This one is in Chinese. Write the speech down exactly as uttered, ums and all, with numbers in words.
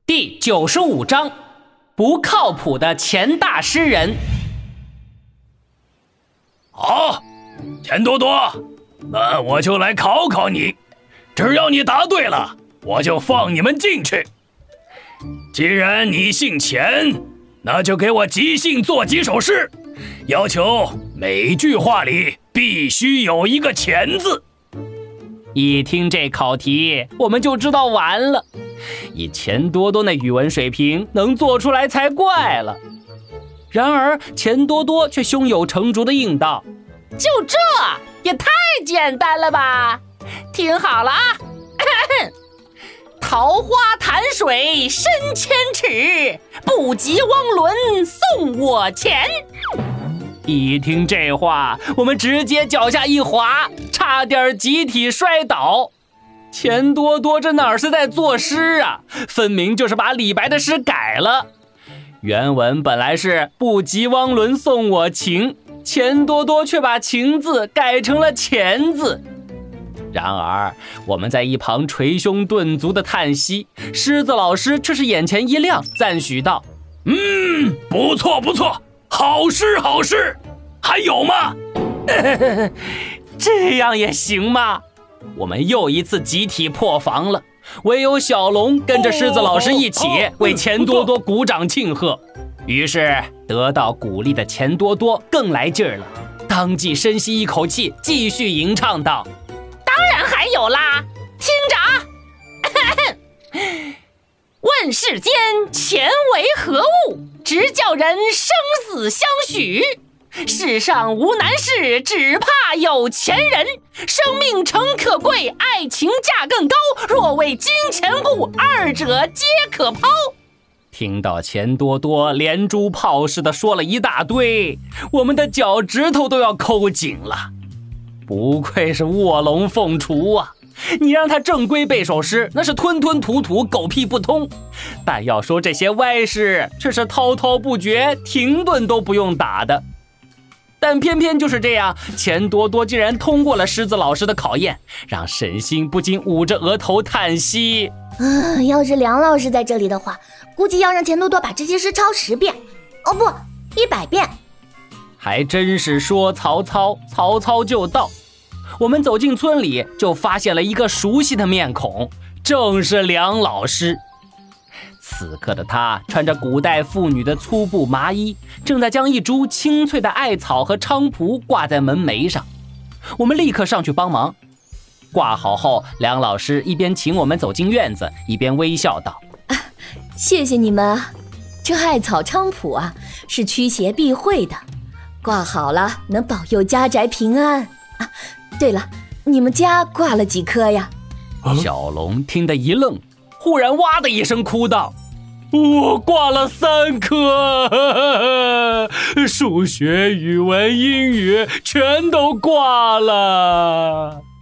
第九十五章，不靠谱的钱大诗人。 好，钱多多，那我就来考考你，只要你答对了，我就放你们进去。既然你姓钱，那就给我即兴做几首诗，要求每句话里必须有一个钱字。 一听这考题，我们就知道完了。以钱多多那语文水平，能做出来才怪了。然而钱多多却胸有成竹地应道： 就这也太简单了吧，听好了啊，桃花潭水深千尺，不及汪伦送我钱。 一听这话，我们直接脚下一滑，差点集体摔倒。钱多多这哪是在作诗啊，分明就是把李白的诗改了。原文本来是不及汪伦送我情，钱多多却把情字改成了钱字。然而我们在一旁捶胸顿足的叹息，狮子老师却是眼前一亮，赞许道： 嗯，不错不错，好诗好诗，还有吗？ 这样也行吗？我们又一次集体破防了，唯有小龙跟着狮子老师一起为钱多多鼓掌庆贺。于是得到鼓励的钱多多更来劲儿了，当即深吸一口气，继续吟唱道： 当然还有啦，听着啊，问世间钱为何物，直叫人生死相许。世上无难事，只怕有钱人。生命诚可贵，爱情价更高。若为金钱故，二者皆可抛。 听到钱多多连珠炮似的说了一大堆，我们的脚趾头都要抠紧了。不愧是卧龙凤雏啊！你让他正规背首诗，那是吞吞吐吐，狗屁不通；但要说这些歪诗，却是滔滔不绝，停顿都不用打的。但偏偏就是这样，钱多多竟然通过了狮子老师的考验，让沈星不禁捂着额头叹息。 啊，要是梁老师在这里的话，估计要让钱多多把这些诗抄十遍，哦不，一百遍。 还真是说曹操，曹操就到。我们走进村里，就发现了一个熟悉的面孔，正是梁老师。此刻的他穿着古代妇女的粗布麻衣，正在将一株青翠的艾草和菖蒲挂在门楣上。我们立刻上去帮忙。挂好后，梁老师一边请我们走进院子，一边微笑道： 啊，谢谢你们啊，这艾草菖蒲啊是驱邪避讳的，挂好了能保佑家宅平安啊。对了，你们家挂了几棵呀？ 小龙听得一愣，忽然哇的一声哭道：我挂了三科，数学、语文、英语全都挂了。